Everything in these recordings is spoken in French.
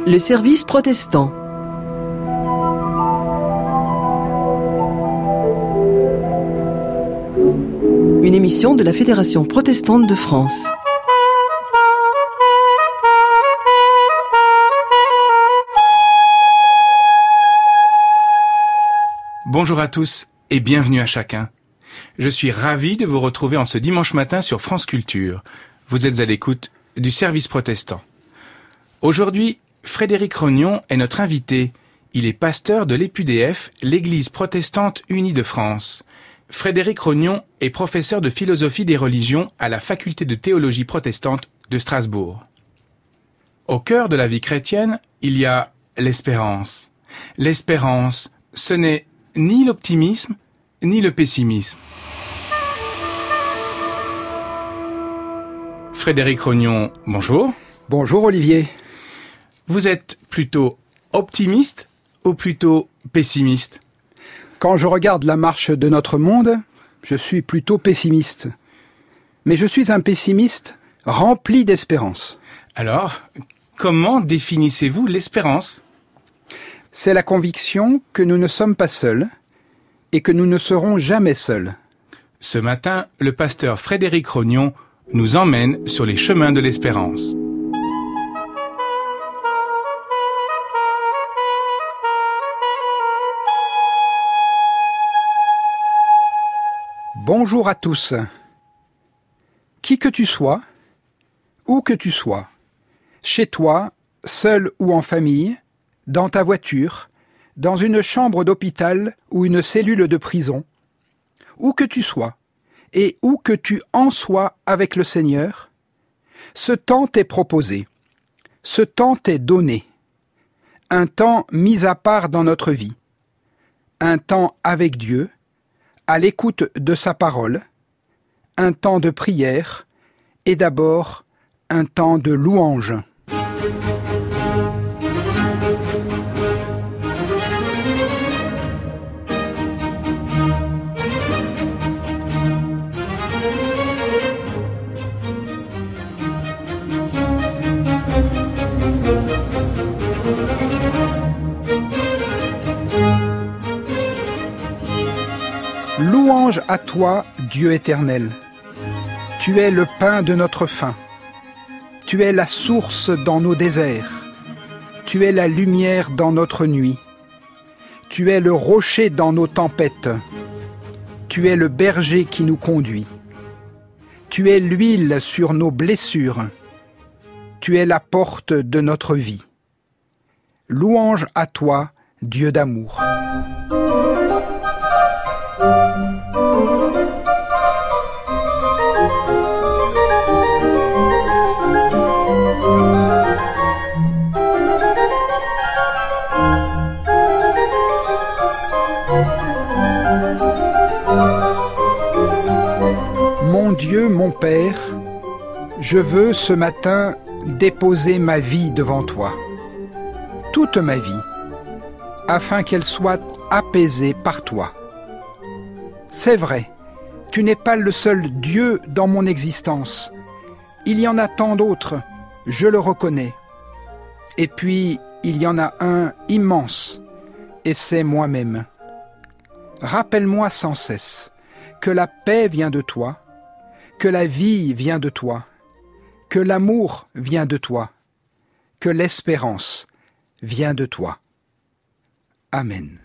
Le service protestant. Une émission de la Fédération protestante de France. Bonjour à tous et bienvenue à chacun. Je suis ravi de vous retrouver en ce dimanche matin sur France Culture. Vous êtes à l'écoute du service protestant. Aujourd'hui, Frédéric Rognon est notre invité. Il est pasteur de l'EPUDF, l'Église protestante unie de France. Frédéric Rognon est professeur de philosophie des religions à la faculté de théologie protestante de Strasbourg. Au cœur de la vie chrétienne, il y a l'espérance. L'espérance, ce n'est ni l'optimisme, ni le pessimisme. Frédéric Rognon, bonjour. Bonjour Olivier. Vous êtes plutôt optimiste ou plutôt pessimiste ? Quand je regarde la marche de notre monde, je suis plutôt pessimiste. Mais je suis un pessimiste rempli d'espérance. Alors, comment définissez-vous l'espérance ? C'est la conviction que nous ne sommes pas seuls et que nous ne serons jamais seuls. Ce matin, le pasteur Frédéric Rognon nous emmène sur les chemins de l'espérance. Bonjour à tous. Qui que tu sois, où que tu sois, chez toi, seul ou en famille, dans ta voiture, dans une chambre d'hôpital ou une cellule de prison, où que tu sois, et où que tu en sois avec le Seigneur, ce temps t'est proposé, ce temps t'est donné, un temps mis à part dans notre vie, un temps avec Dieu, à l'écoute de sa parole, un temps de prière et d'abord un temps de louange. Louange à toi, Dieu éternel. Tu es le pain de notre faim. Tu es la source dans nos déserts. Tu es la lumière dans notre nuit. Tu es le rocher dans nos tempêtes. Tu es le berger qui nous conduit. Tu es l'huile sur nos blessures. Tu es la porte de notre vie. Louange à toi, Dieu d'amour. Mon Dieu, mon Père, je veux ce matin déposer ma vie devant toi, toute ma vie, afin qu'elle soit apaisée par toi. C'est vrai, tu n'es pas le seul Dieu dans mon existence. Il y en a tant d'autres, je le reconnais. Et puis, il y en a un immense, et c'est moi-même. Rappelle-moi sans cesse que la paix vient de toi, que la vie vient de toi, que l'amour vient de toi, que l'espérance vient de toi. Amen.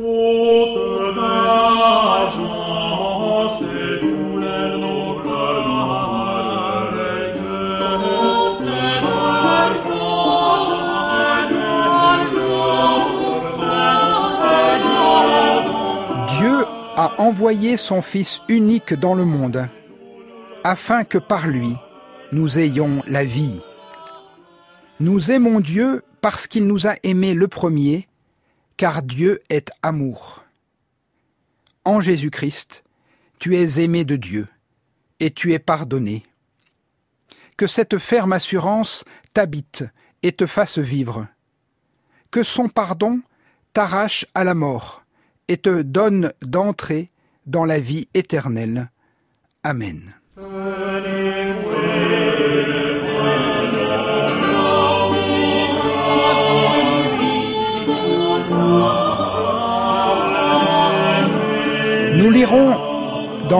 Dieu a envoyé son Fils unique dans le monde, afin que par lui, nous ayons la vie. Nous aimons Dieu parce qu'il nous a aimés le premier, car Dieu est amour. En Jésus-Christ, tu es aimé de Dieu, et tu es pardonné. Que cette ferme assurance t'habite et te fasse vivre. Que son pardon t'arrache à la mort et te donne d'entrer dans la vie éternelle. Amen.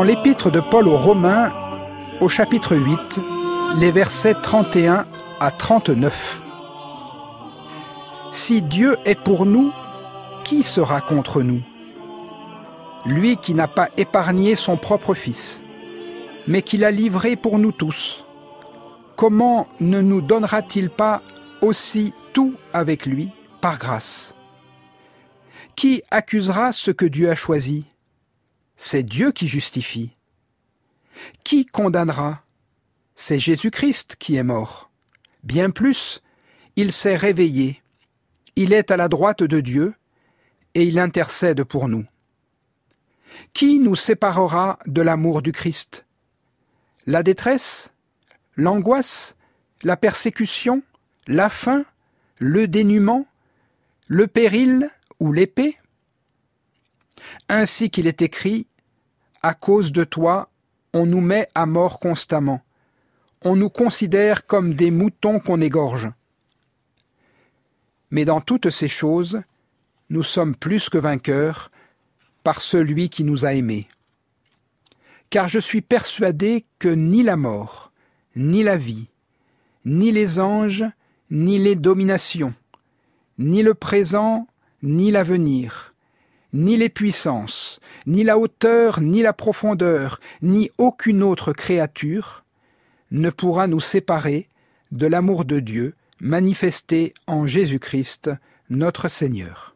l'épître de Paul aux Romains, au chapitre 8, les versets 31 à 39. Si Dieu est pour nous, qui sera contre nous? Lui qui n'a pas épargné son propre Fils, mais qui l'a livré pour nous tous, comment ne nous donnera-t-il pas aussi tout avec lui par grâce? Qui accusera ce que Dieu a choisi? C'est Dieu qui justifie. Qui condamnera? C'est Jésus-Christ qui est mort. Bien plus, il s'est réveillé. Il est à la droite de Dieu et il intercède pour nous. Qui nous séparera de l'amour du Christ? La détresse, l'angoisse, la persécution, la faim, le dénuement, le péril ou l'épée? Ainsi qu'il est écrit, à cause de toi, on nous met à mort constamment. On nous considère comme des moutons qu'on égorge. Mais dans toutes ces choses, nous sommes plus que vainqueurs par celui qui nous a aimés. Car je suis persuadé que ni la mort, ni la vie, ni les anges, ni les dominations, ni le présent, ni l'avenir, ni les puissances, ni la hauteur, ni la profondeur, ni aucune autre créature ne pourra nous séparer de l'amour de Dieu manifesté en Jésus-Christ, notre Seigneur.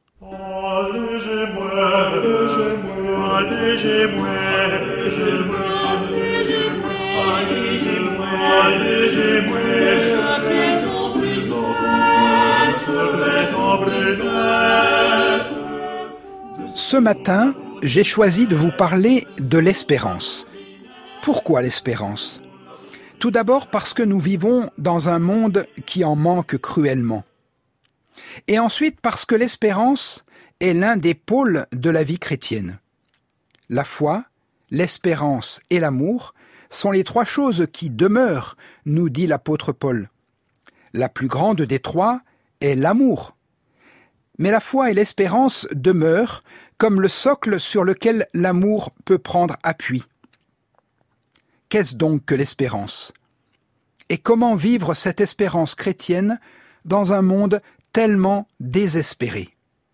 Ce matin, j'ai choisi de vous parler de l'espérance. Pourquoi l'espérance ? Tout d'abord parce que nous vivons dans un monde qui en manque cruellement. Et ensuite parce que l'espérance est l'un des pôles de la vie chrétienne. La foi, l'espérance et l'amour sont les trois choses qui demeurent, nous dit l'apôtre Paul. La plus grande des trois est l'amour. Mais la foi et l'espérance demeurent comme le socle sur lequel l'amour peut prendre appui. Qu'est-ce donc que l'espérance ? Et comment vivre cette espérance chrétienne dans un monde tellement désespéré ?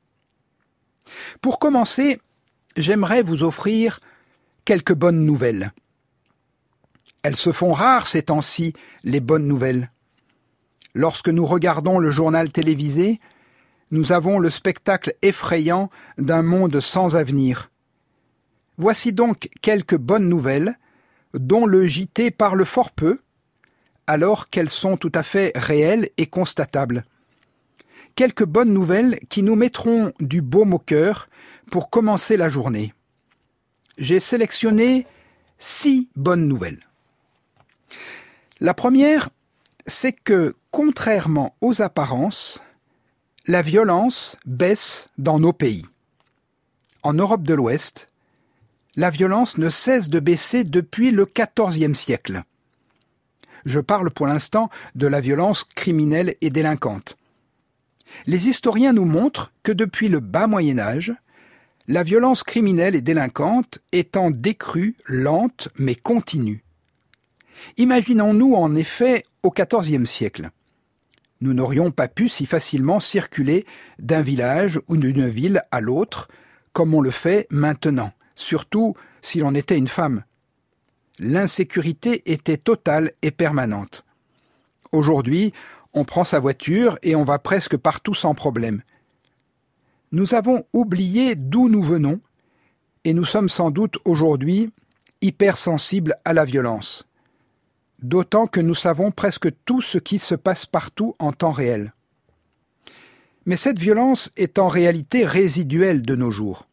Pour commencer, j'aimerais vous offrir quelques bonnes nouvelles. Elles se font rares ces temps-ci, les bonnes nouvelles. Lorsque nous regardons le journal télévisé, nous avons le spectacle effrayant d'un monde sans avenir. Voici donc quelques bonnes nouvelles dont le JT parle fort peu, alors qu'elles sont tout à fait réelles et constatables. Quelques bonnes nouvelles qui nous mettront du baume au cœur pour commencer la journée. J'ai sélectionné 6 bonnes nouvelles. La première, c'est que, contrairement aux apparences, la violence baisse dans nos pays. En Europe de l'Ouest, la violence ne cesse de baisser depuis le XIVe siècle. Je parle pour l'instant de la violence criminelle et délinquante. Les historiens nous montrent que depuis le bas Moyen-Âge, la violence criminelle et délinquante est en décrue lente mais continue. Imaginons-nous en effet au XIVe siècle. Nous n'aurions pas pu si facilement circuler d'un village ou d'une ville à l'autre comme on le fait maintenant, surtout si l'on était une femme. L'insécurité était totale et permanente. Aujourd'hui, on prend sa voiture et on va presque partout sans problème. Nous avons oublié d'où nous venons et nous sommes sans doute aujourd'hui hypersensibles à la violence. D'autant que nous savons presque tout ce qui se passe partout en temps réel. Mais cette violence est en réalité résiduelle de nos jours.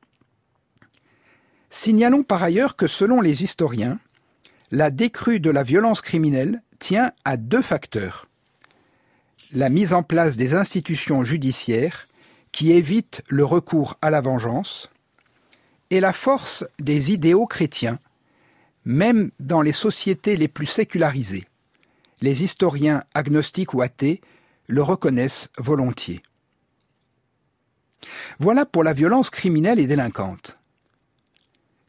Signalons par ailleurs que selon les historiens, la décrue de la violence criminelle tient à 2 facteurs. La mise en place des institutions judiciaires qui évitent le recours à la vengeance et la force des idéaux chrétiens, même dans les sociétés les plus sécularisées. Les historiens agnostiques ou athées le reconnaissent volontiers. Voilà pour la violence criminelle et délinquante.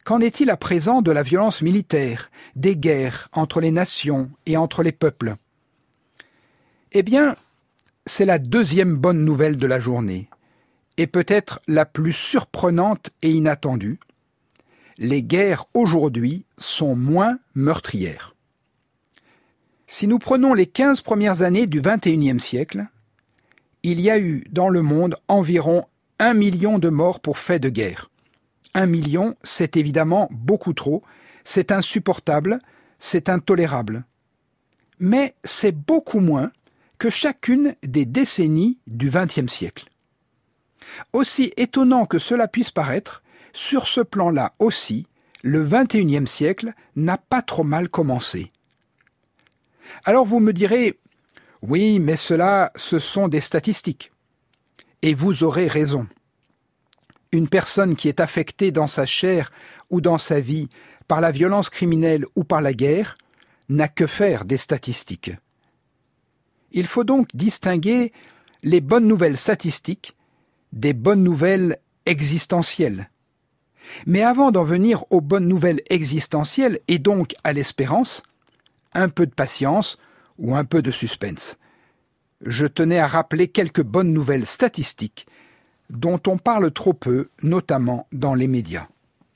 Qu'en est-il à présent de la violence militaire, des guerres entre les nations et entre les peuples? Eh bien, c'est la deuxième bonne nouvelle de la journée, et peut-être la plus surprenante et inattendue. Les guerres aujourd'hui sont moins meurtrières. Si nous prenons les 15 premières années du XXIe siècle, il y a eu dans le monde environ 1 million de morts pour faits de guerre. 1 million, c'est évidemment beaucoup trop, c'est insupportable, c'est intolérable. Mais c'est beaucoup moins que chacune des décennies du XXe siècle. Aussi étonnant que cela puisse paraître, sur ce plan-là aussi, le XXIe siècle n'a pas trop mal commencé. Alors vous me direz, oui, mais ce sont des statistiques. Et vous aurez raison. Une personne qui est affectée dans sa chair ou dans sa vie par la violence criminelle ou par la guerre n'a que faire des statistiques. Il faut donc distinguer les bonnes nouvelles statistiques des bonnes nouvelles existentielles. Mais avant d'en venir aux bonnes nouvelles existentielles et donc à l'espérance, un peu de patience ou un peu de suspense. Je tenais à rappeler quelques bonnes nouvelles statistiques dont on parle trop peu, notamment dans les médias.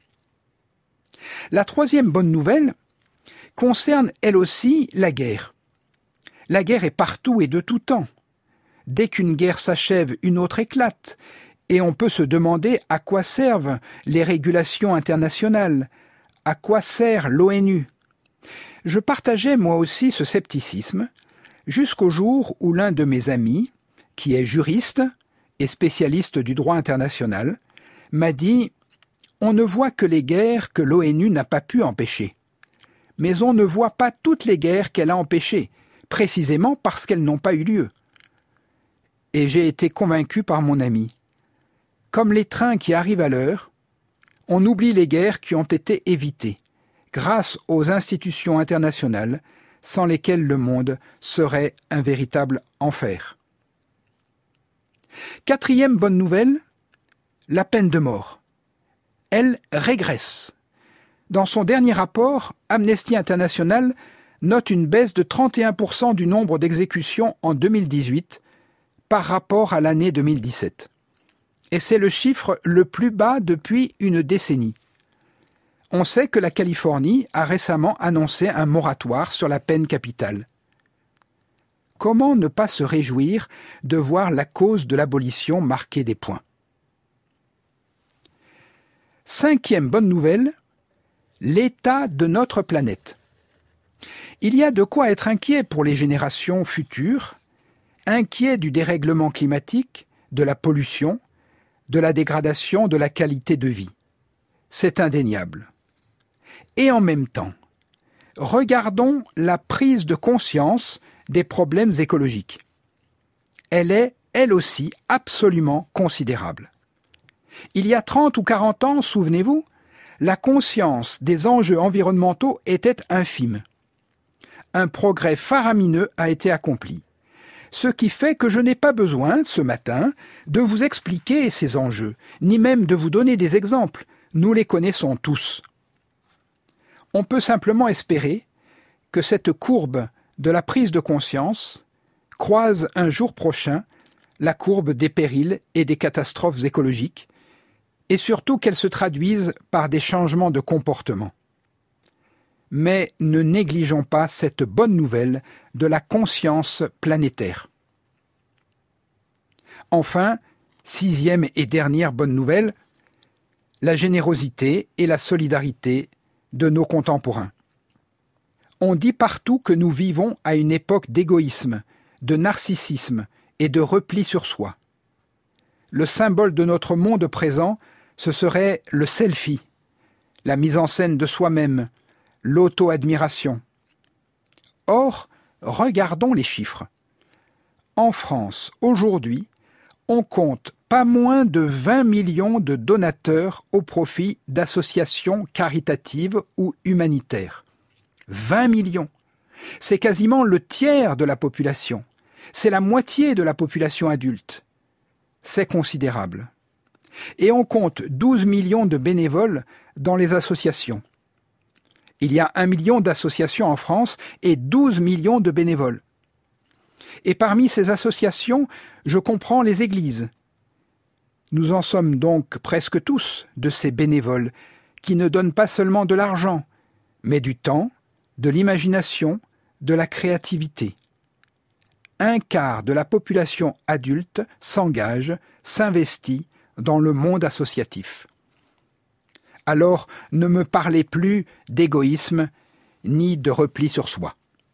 La troisième bonne nouvelle concerne elle aussi la guerre. La guerre est partout et de tout temps. Dès qu'une guerre s'achève, une autre éclate, et on peut se demander à quoi servent les régulations internationales, à quoi sert l'ONU. Je partageais moi aussi ce scepticisme, jusqu'au jour où l'un de mes amis, qui est juriste et spécialiste du droit international, m'a dit « On ne voit que les guerres que l'ONU n'a pas pu empêcher. Mais on ne voit pas toutes les guerres qu'elle a empêchées, précisément parce qu'elles n'ont pas eu lieu. » Et j'ai été convaincu par mon ami. Comme les trains qui arrivent à l'heure, on oublie les guerres qui ont été évitées, grâce aux institutions internationales, sans lesquelles le monde serait un véritable enfer. Quatrième bonne nouvelle, la peine de mort. Elle régresse. Dans son dernier rapport, Amnesty International note une baisse de 31% du nombre d'exécutions en 2018 par rapport à l'année 2017. Et c'est le chiffre le plus bas depuis une décennie. On sait que la Californie a récemment annoncé un moratoire sur la peine capitale. Comment ne pas se réjouir de voir la cause de l'abolition marquer des points? Cinquième bonne nouvelle, l'état de notre planète. Il y a de quoi être inquiet pour les générations futures, inquiet du dérèglement climatique, de la pollution, de la dégradation de la qualité de vie. C'est indéniable. Et en même temps, regardons la prise de conscience des problèmes écologiques. Elle est, elle aussi, absolument considérable. Il y a 30 ou 40 ans, souvenez-vous, la conscience des enjeux environnementaux était infime. Un progrès faramineux a été accompli. Ce qui fait que je n'ai pas besoin, ce matin, de vous expliquer ces enjeux, ni même de vous donner des exemples. Nous les connaissons tous. On peut simplement espérer que cette courbe de la prise de conscience croise un jour prochain la courbe des périls et des catastrophes écologiques, et surtout qu'elle se traduise par des changements de comportement. Mais ne négligeons pas cette bonne nouvelle de la conscience planétaire. Enfin, sixième et dernière bonne nouvelle, la générosité et la solidarité de nos contemporains. On dit partout que nous vivons à une époque d'égoïsme, de narcissisme et de repli sur soi. Le symbole de notre monde présent, ce serait le selfie, la mise en scène de soi-même, l'auto-admiration. Or, regardons les chiffres. En France, aujourd'hui, on compte pas moins de 20 millions de donateurs au profit d'associations caritatives ou humanitaires. 20 millions. C'est quasiment le tiers de la population. C'est la moitié de la population adulte. C'est considérable. Et on compte 12 millions de bénévoles dans les associations. Il y a 1 million d'associations en France et 12 millions de bénévoles. Et parmi ces associations, je comprends les églises. Nous en sommes donc presque tous de ces bénévoles qui ne donnent pas seulement de l'argent, mais du temps, de l'imagination, de la créativité. 1/4 de la population adulte s'engage, s'investit dans le monde associatif. Alors ne me parlez plus d'égoïsme ni de repli sur soi.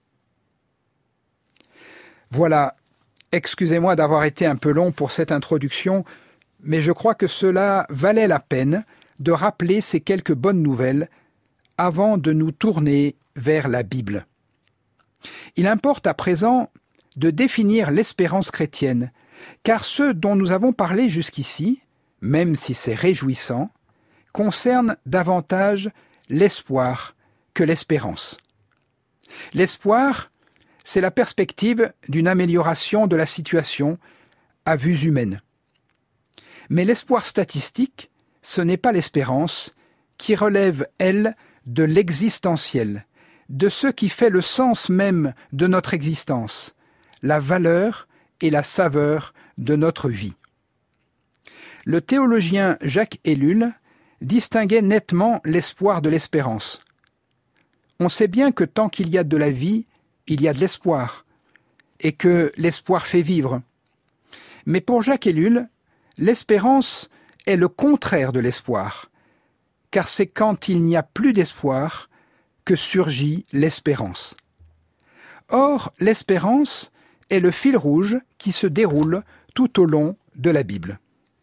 Voilà, excusez-moi d'avoir été un peu long pour cette introduction, mais je crois que cela valait la peine de rappeler ces quelques bonnes nouvelles avant de nous tourner vers la Bible. Il importe à présent de définir l'espérance chrétienne, car ce dont nous avons parlé jusqu'ici, même si c'est réjouissant, concerne davantage l'espoir que l'espérance. L'espoir, c'est la perspective d'une amélioration de la situation à vues humaines. Mais l'espoir statistique, ce n'est pas l'espérance, qui relève, elle, de l'existentiel, de ce qui fait le sens même de notre existence, la valeur et la saveur de notre vie. Le théologien Jacques Ellul distinguait nettement l'espoir de l'espérance. On sait bien que tant qu'il y a de la vie, il y a de l'espoir, et que l'espoir fait vivre. Mais pour Jacques Ellul, l'espérance est le contraire de l'espoir, car c'est quand il n'y a plus d'espoir que surgit l'espérance. Or, l'espérance est le fil rouge qui se déroule tout au long de la Bible.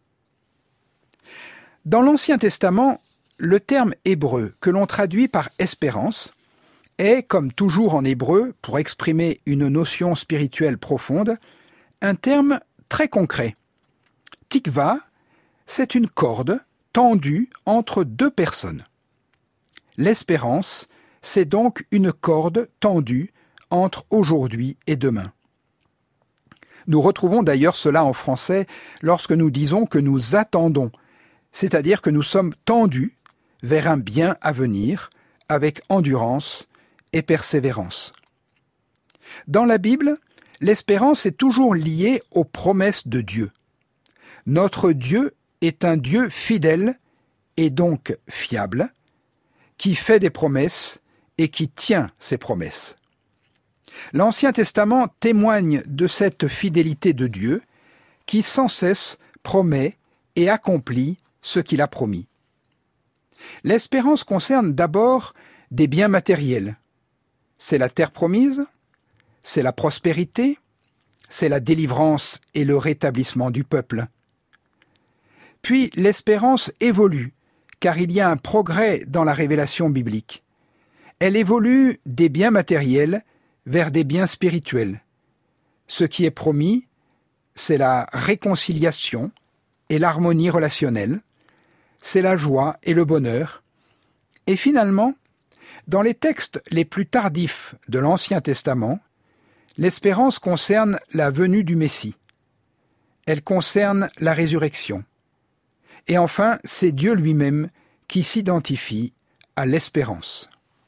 Dans l'Ancien Testament, le terme hébreu que l'on traduit par espérance est, comme toujours en hébreu, pour exprimer une notion spirituelle profonde, un terme très concret. Tikva, c'est une corde tendue entre deux personnes. L'espérance, c'est donc une corde tendue entre aujourd'hui et demain. Nous retrouvons d'ailleurs cela en français lorsque nous disons que nous attendons, c'est-à-dire que nous sommes tendus vers un bien à venir avec endurance et persévérance. Dans la Bible, l'espérance est toujours liée aux promesses de Dieu. Notre Dieu est un Dieu fidèle et donc fiable, qui fait des promesses et qui tient ses promesses. L'Ancien Testament témoigne de cette fidélité de Dieu qui sans cesse promet et accomplit ce qu'il a promis. L'espérance concerne d'abord des biens matériels. C'est la terre promise, c'est la prospérité, c'est la délivrance et le rétablissement du peuple. Puis l'espérance évolue, car il y a un progrès dans la révélation biblique. Elle évolue des biens matériels vers des biens spirituels. Ce qui est promis, c'est la réconciliation et l'harmonie relationnelle, c'est la joie et le bonheur. Et finalement, dans les textes les plus tardifs de l'Ancien Testament, l'espérance concerne la venue du Messie. Elle concerne la résurrection. Et enfin, c'est Dieu lui-même qui s'identifie à l'espérance.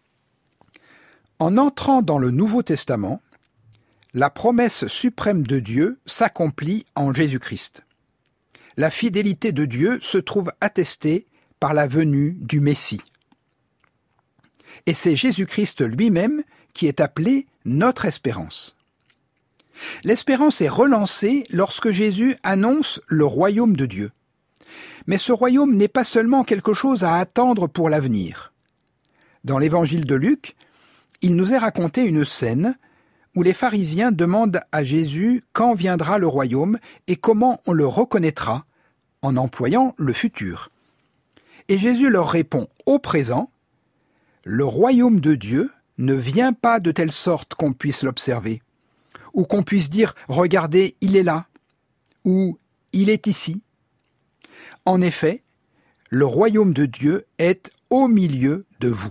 En entrant dans le Nouveau Testament, la promesse suprême de Dieu s'accomplit en Jésus-Christ. La fidélité de Dieu se trouve attestée par la venue du Messie. Et c'est Jésus-Christ lui-même qui est appelé notre espérance. L'espérance est relancée lorsque Jésus annonce le royaume de Dieu. Mais ce royaume n'est pas seulement quelque chose à attendre pour l'avenir. Dans l'évangile de Luc, il nous est raconté une scène où les pharisiens demandent à Jésus quand viendra le royaume et comment on le reconnaîtra en employant le futur. Et Jésus leur répond au présent, « Le royaume de Dieu ne vient pas de telle sorte qu'on puisse l'observer, ou qu'on puisse dire « Regardez, il est là » ou « Il est ici ». En effet, le royaume de Dieu est au milieu de vous.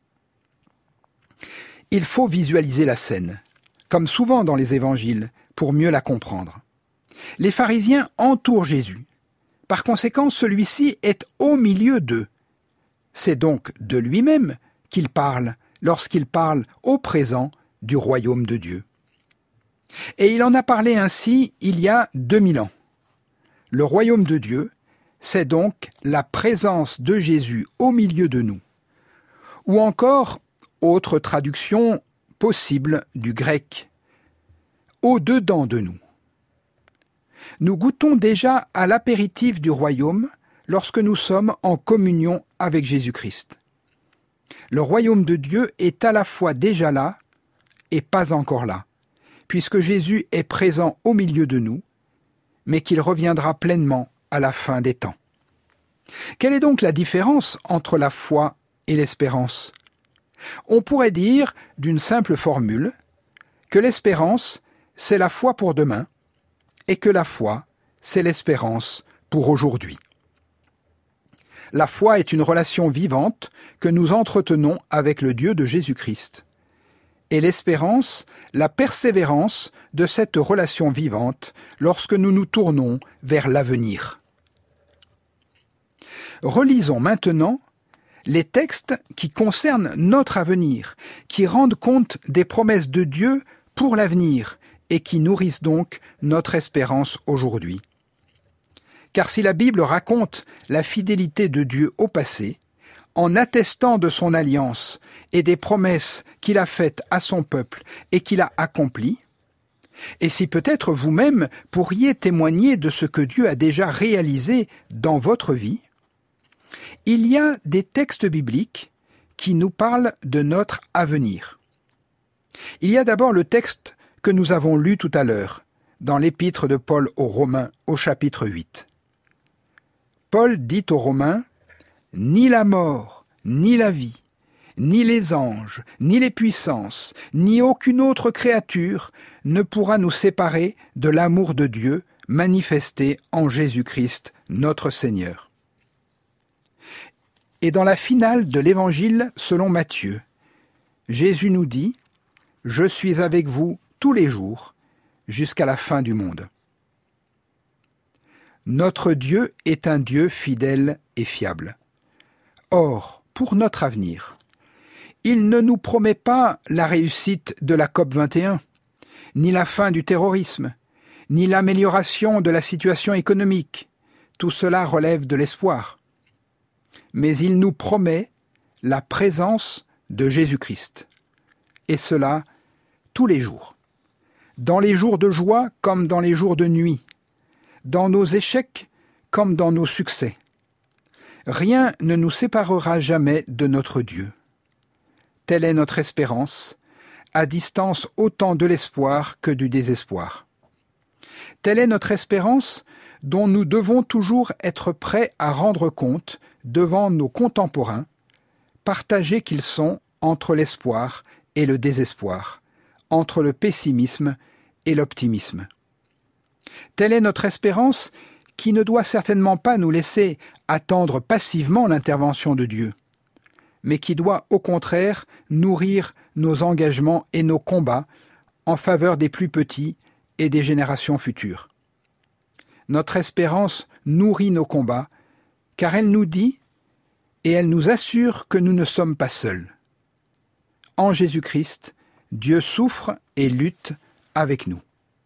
Il faut visualiser la scène, comme souvent dans les évangiles, pour mieux la comprendre. Les pharisiens entourent Jésus. Par conséquent, celui-ci est au milieu d'eux. C'est donc de lui-même qu'il parle lorsqu'il parle au présent du royaume de Dieu. Et il en a parlé ainsi il y a 2000 ans. Le royaume de Dieu, c'est donc la présence de Jésus au milieu de nous. Ou encore, autre traduction possible du grec, au-dedans de nous. Nous goûtons déjà à l'apéritif du royaume lorsque nous sommes en communion avec Jésus-Christ. Le royaume de Dieu est à la fois déjà là et pas encore là, puisque Jésus est présent au milieu de nous, mais qu'il reviendra pleinement à la fin des temps. Quelle est donc la différence entre la foi et l'espérance ? On pourrait dire, d'une simple formule, que l'espérance, c'est la foi pour demain, et que la foi, c'est l'espérance pour aujourd'hui. La foi est une relation vivante que nous entretenons avec le Dieu de Jésus-Christ. Et l'espérance, la persévérance de cette relation vivante lorsque nous nous tournons vers l'avenir. Relisons maintenant les textes qui concernent notre avenir, qui rendent compte des promesses de Dieu pour l'avenir et qui nourrissent donc notre espérance aujourd'hui. Car si la Bible raconte la fidélité de Dieu au passé, en attestant de son alliance et des promesses qu'il a faites à son peuple et qu'il a accomplies, et si peut-être vous-même pourriez témoigner de ce que Dieu a déjà réalisé dans votre vie, il y a des textes bibliques qui nous parlent de notre avenir. Il y a d'abord le texte que nous avons lu tout à l'heure, dans l'épître de Paul aux Romains au chapitre 8. Paul dit aux Romains « Ni la mort, ni la vie, ni les anges, ni les puissances, ni aucune autre créature ne pourra nous séparer de l'amour de Dieu manifesté en Jésus-Christ, notre Seigneur. » Et dans la finale de l'Évangile selon Matthieu, Jésus nous dit « Je suis avec vous tous les jours, jusqu'à la fin du monde. » Notre Dieu est un Dieu fidèle et fiable. Or, pour notre avenir, il ne nous promet pas la réussite de la COP21, ni la fin du terrorisme, ni l'amélioration de la situation économique. Tout cela relève de l'espoir. Mais il nous promet la présence de Jésus-Christ. Et cela tous les jours. Dans les jours de joie comme dans les jours de nuit. Dans nos échecs comme dans nos succès. Rien ne nous séparera jamais de notre Dieu. Telle est notre espérance, à distance autant de l'espoir que du désespoir. Telle est notre espérance dont nous devons toujours être prêts à rendre compte devant nos contemporains, partagés qu'ils sont entre l'espoir et le désespoir, entre le pessimisme et l'optimisme. Telle est notre espérance qui ne doit certainement pas nous laisser attendre passivement l'intervention de Dieu, mais qui doit au contraire nourrir nos engagements et nos combats en faveur des plus petits et des générations futures. Notre espérance nourrit nos combats, car elle nous dit et elle nous assure que nous ne sommes pas seuls. En Jésus-Christ, Dieu souffre et lutte avec nous.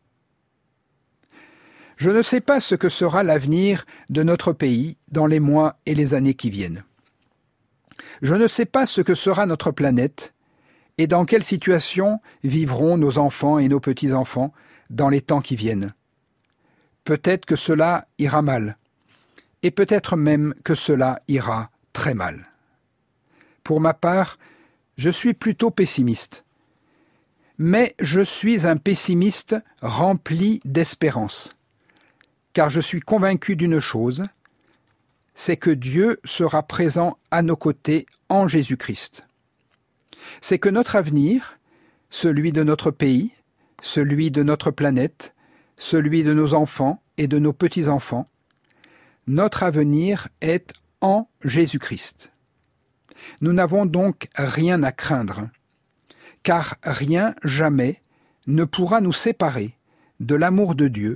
Je ne sais pas ce que sera l'avenir de notre pays dans les mois et les années qui viennent. Je ne sais pas ce que sera notre planète et dans quelle situation vivront nos enfants et nos petits-enfants dans les temps qui viennent. Peut-être que cela ira mal, et peut-être même que cela ira très mal. Pour ma part, je suis plutôt pessimiste. Mais je suis un pessimiste rempli d'espérance, car je suis convaincu d'une chose, c'est que Dieu sera présent à nos côtés en Jésus-Christ. C'est que notre avenir, celui de notre pays, celui de notre planète, celui de nos enfants et de nos petits-enfants, notre avenir est en Jésus-Christ. Nous n'avons donc rien à craindre, car rien, jamais, ne pourra nous séparer de l'amour de Dieu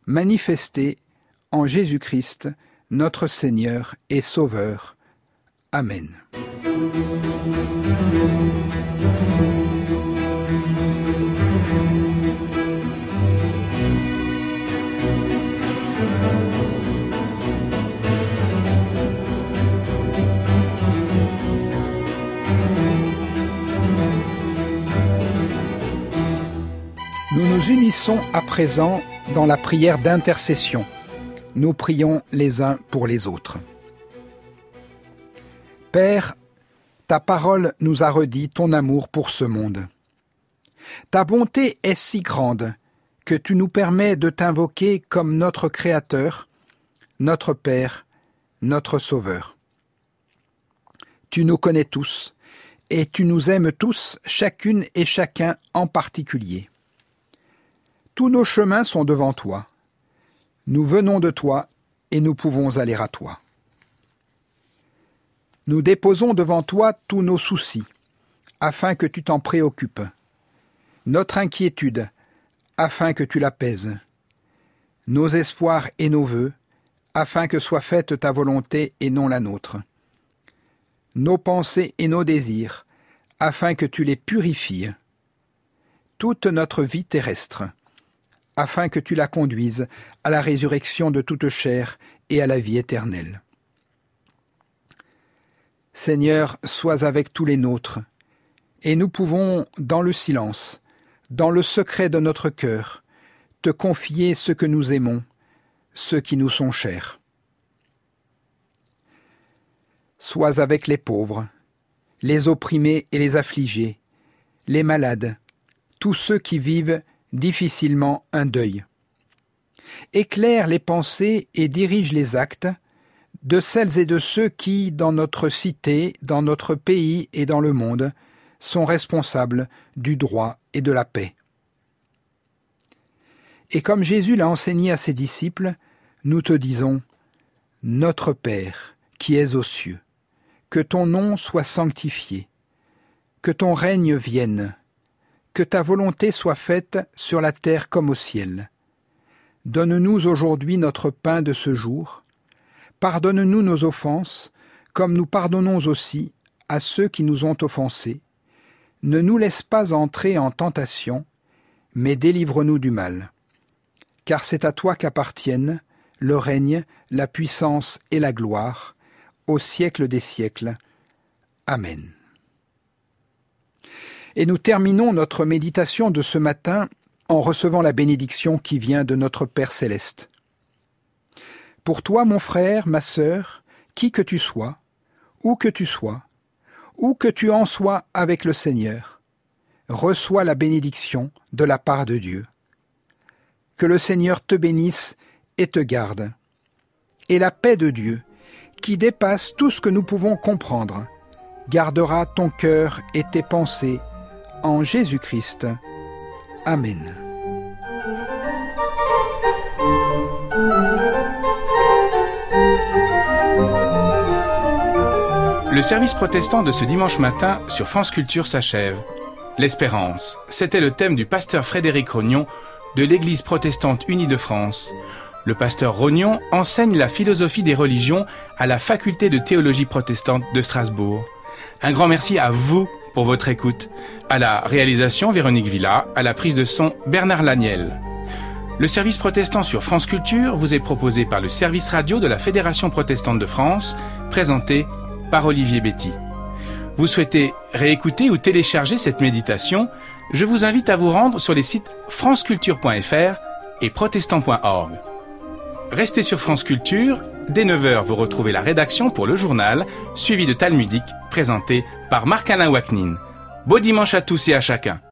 manifesté en Jésus-Christ, notre Seigneur et Sauveur. Amen. Nous nous unissons à présent dans la prière d'intercession. Nous prions les uns pour les autres. Père, ta parole nous a redit ton amour pour ce monde. Ta bonté est si grande que tu nous permets de t'invoquer comme notre Créateur, notre Père, notre Sauveur. Tu nous connais tous et tu nous aimes tous, chacune et chacun en particulier. Tous nos chemins sont devant toi. Nous venons de toi et nous pouvons aller à toi. Nous déposons devant toi tous nos soucis, afin que tu t'en préoccupes. Notre inquiétude, afin que tu l'apaises. Nos espoirs et nos vœux, afin que soit faite ta volonté et non la nôtre. Nos pensées et nos désirs, afin que tu les purifies. Toute notre vie terrestre, afin que tu la conduises à la résurrection de toute chair et à la vie éternelle. Seigneur, sois avec tous les nôtres, et nous pouvons, dans le silence, dans le secret de notre cœur, te confier ce que nous aimons, ceux qui nous sont chers. Sois avec les pauvres, les opprimés et les affligés, les malades, tous ceux qui vivent difficilement un deuil. Éclaire les pensées et dirige les actes de celles et de ceux qui, dans notre cité, dans notre pays et dans le monde, sont responsables du droit et de la paix. Et comme Jésus l'a enseigné à ses disciples, nous te disons, Notre Père, qui es aux cieux, que ton nom soit sanctifié, que ton règne vienne, que ta volonté soit faite sur la terre comme au ciel. Donne-nous aujourd'hui notre pain de ce jour. Pardonne-nous nos offenses, comme nous pardonnons aussi à ceux qui nous ont offensés. Ne nous laisse pas entrer en tentation, mais délivre-nous du mal. Car c'est à toi qu'appartiennent le règne, la puissance et la gloire, au siècle des siècles. Amen. Et nous terminons notre méditation de ce matin en recevant la bénédiction qui vient de notre Père céleste. Pour toi, mon frère, ma sœur, qui que tu sois, où que tu en sois avec le Seigneur, reçois la bénédiction de la part de Dieu. Que le Seigneur te bénisse et te garde. Et la paix de Dieu, qui dépasse tout ce que nous pouvons comprendre, gardera ton cœur et tes pensées en Jésus-Christ. Amen. Le service protestant de ce dimanche matin sur France Culture s'achève. L'espérance, c'était le thème du pasteur Frédéric Rognon de l'Église protestante unie de France. Le pasteur Rognon enseigne la philosophie des religions à la faculté de théologie protestante de Strasbourg. Un grand merci à vous pour votre écoute. À la réalisation, Véronique Villa, à la prise de son, Bernard Laniel. Le service protestant sur France Culture vous est proposé par le service radio de la Fédération protestante de France, présenté par Olivier Betty. Vous souhaitez réécouter ou télécharger cette méditation? Je vous invite à vous rendre sur les sites franceculture.fr et protestant.org. Restez sur France Culture. Dès 9h, vous retrouvez la rédaction pour le journal, suivi de Talmudique, présenté par Marc-Alain Waknin. Beau dimanche à tous et à chacun.